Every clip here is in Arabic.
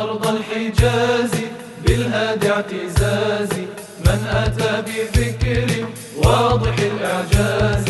أرض الحجاز بالهادي اعتزازي، من أتى بذكر واضح الإعجاز.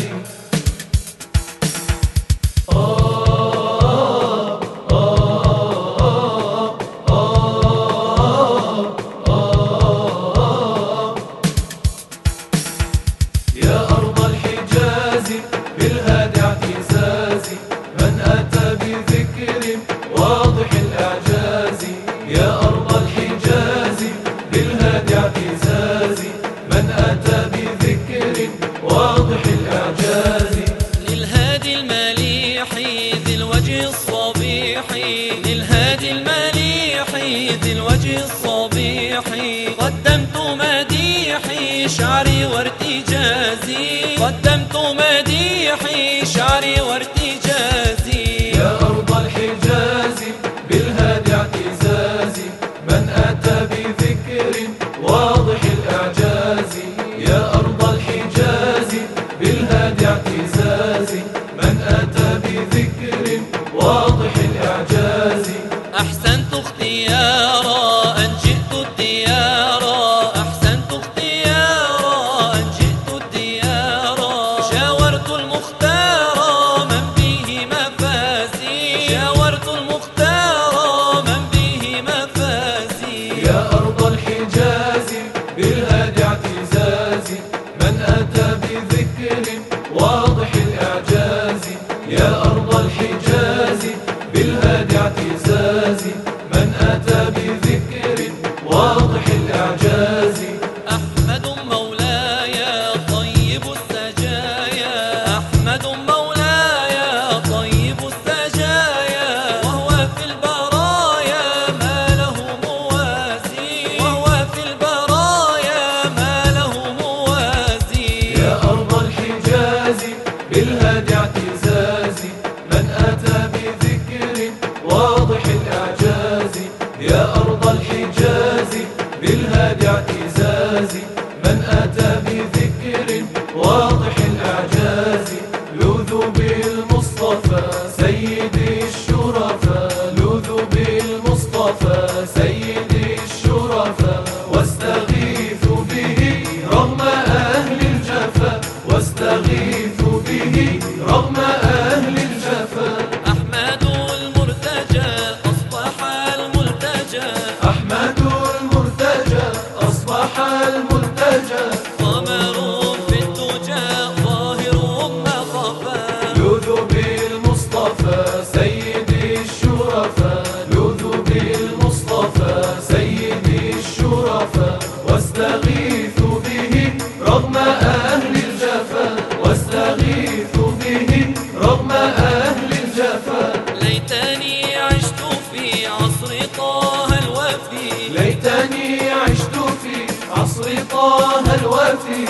يا أرض الحجاز بالهادي اعتزازي، من أتى بذكر واضح الإعجاز. يا أرض الحجاز بالهادي اعتزازي، من أتى بذكر واضح الإعجاز. للهادي المليح ذي الوجه الصبيح، للهادي المليح ذي الوجه الصبيح، قدمت مديحي شعري وارتجازي، قدمت مديحي شعري وارتجازي. يا أرض الحجاز بالهادي اعتزازي، من أتى بذكر واضح الإعجاز. يا أرض الحجاز بالهادي اعتزازي، من أتى بذكر واضح الإعجاز. أحسنت اختيارا أن جئت الديارا، أحسنت اختيارا أن جئت الديارا، شاورت المختار من به مفازي، شاورت المختار من به مفازي. يا أرض الحجاز بالهادي اعتزازي، من أتى بذكر واضح الإعجاز. يا أرض الحجاز بالهادي اعتزازي، من أتى بذكر واضح الإعجاز. أحمد مولاي طيب السجايا، أحمد مولاي طيب السجايا، وهو في البرايا ما له موازي، وهو في البرايا ما له موازي. يا أرض الحجاز بالهادي اعتزازي، من أتى بذكر واضح الإعجاز. يا أرض الحجاز بالهادي اعتزازي، من أتى بذكر واضح الإعجاز. لوذوا بالمصطفى سيدي الشرفاء، لوذوا بالمصطفى سيدي الشرفاء، واستغيثوا به رغم أهل الجفا، واستغيثوا به رغم أهل الجفا. أحمد المرتجى أصبح الملتجى، أحمد المرتجى أصبح الملتجى، قمر في الدجى ظاهر ما خفى. لوذوا بالمصطفى سيدي الشرفاء، لوذوا بالمصطفى سيدي الشرفاء، واستغيثوا به رغم أهل الجفا، واستغيثوا به رغم أهل الجفا. ليتني عشت في عصر طه الوفي، ليتني عشت في عصر طه الوفي،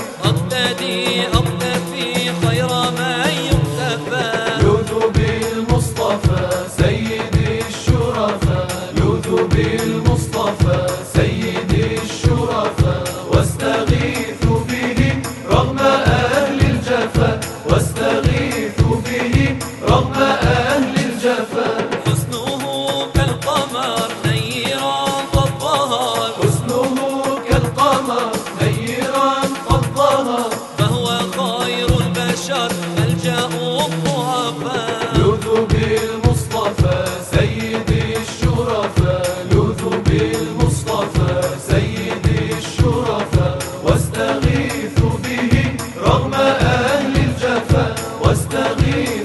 أقتفي خير من يقتفى. لوذوا بالمصطفى سيدي الشرفاء، لوذوا بالمصطفى سيدي الشرفاء، واستغيثوا به رغم أهل الجفا، واستغيثوا به رغم أهل الجفا. حسنه كالقمر نيرا قد ظهر، حسنه كالقمر نيرا قد ظهر، فهو خير البشر ملجأ الضعفاء. لوذوا بالمصطفى سيدي الشرفاء، لوذوا بالمصطفى سيدي الشرفاء، واستغيثوا به رغم أهل الجفا، واستغيثوا